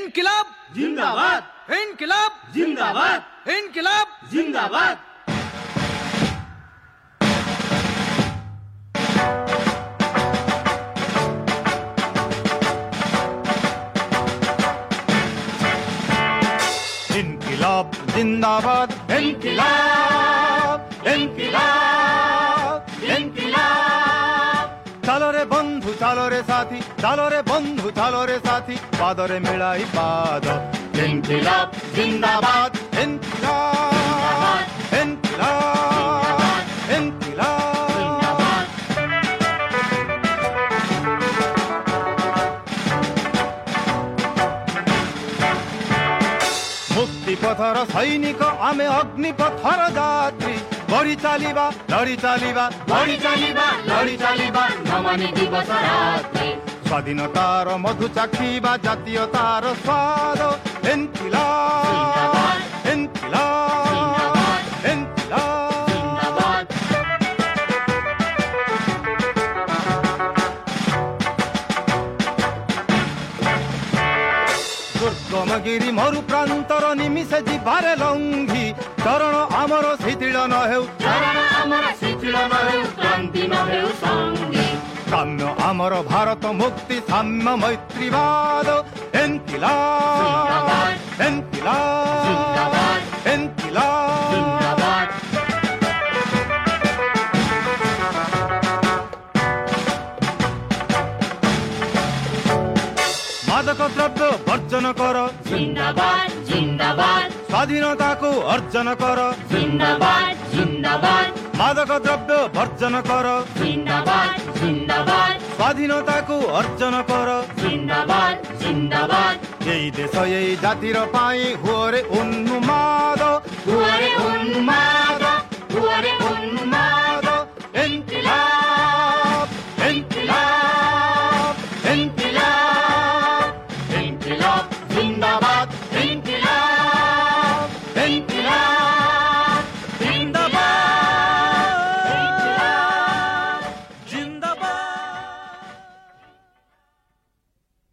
इनकिलाब जिंदाबाद, इनकिलाब जिंदाबाद, इनकिलाब जिंदाबाद। इनकिलाब जिंदाबाद, इनकिलाब इनकिलाब इनकिलाब। चलो रे बंधु चलो रे साथी, चलो रे बंधु चलो रे साथी, पादरे मिलाई पाद। इनकिलाब जिंदाबाद, इनकिलाब इनकिलाब इनकिलाब। मुक्ति पथर सैनिक आमे अग्नि पथर यात्री, बढी चालिबा लडी चालिबा, बढी चालिबा लडी चालिबा, नमानी दिवस रात्रि। स्वाधीनतार मधु चाखिबा, जातीयतार स्वाद। इनकिलाब इनकिलाब इनकिलाब। दुर्गमगिरी मरु प्रांतर निमिषे जिबारे लंघी, चरण आमर शिथिल न हेउ, चरण आमर शिथिल न हेउ, क्रांति न हेउ संगी। काम्य आमर भारत मुक्ति साम्य मैत्रीवाद। इनकिलाब इनकिलाब इनकिलाब। मादक द्रव्य वर्जन कर, जिंदाबाद जिंदाबाद, स्वाधीनता को अर्जन कर। जिंदाबाद जिंदाबाद, मादक द्रव्य वर्जन कर, जिंदाबाद जिंदाबाद, स्वाधीनता को अर्जन कर। जिंदाबाद जिंदाबाद। यही देश यही जातिर पाई हुअरे उन्माद, हुअरे उन्माद।